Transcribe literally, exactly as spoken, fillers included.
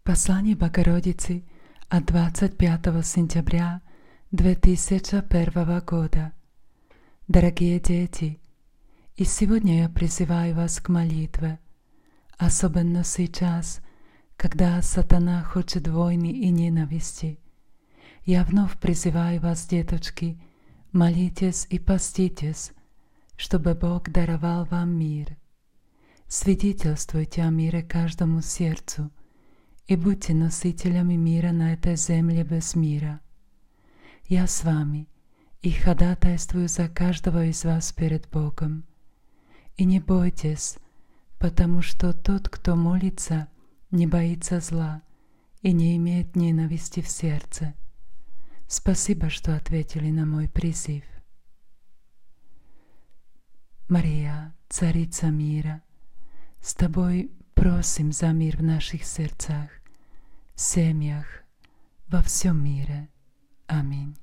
Послание Богородицы от двадцать пятого сентября две тысячи первого года. Дорогие дети, и сегодня я призываю вас к молитве, особенно сейчас, когда сатана хочет войны и ненависти. Я вновь призываю вас, деточки, молитесь и поститесь, чтобы Бог даровал вам мир. Свидетельствуйте о мире каждому сердцу и будьте носителями мира на этой земле без мира. Я с вами и ходатайствую за каждого из вас перед Богом. И не бойтесь, потому что тот, кто молится, не боится зла и не имеет ненависти в сердце. Спасибо, что ответили на мой призыв. Мария, Царица мира, с Тобой просим за мир в наших сердцах, семьях, во всем мире. Аминь.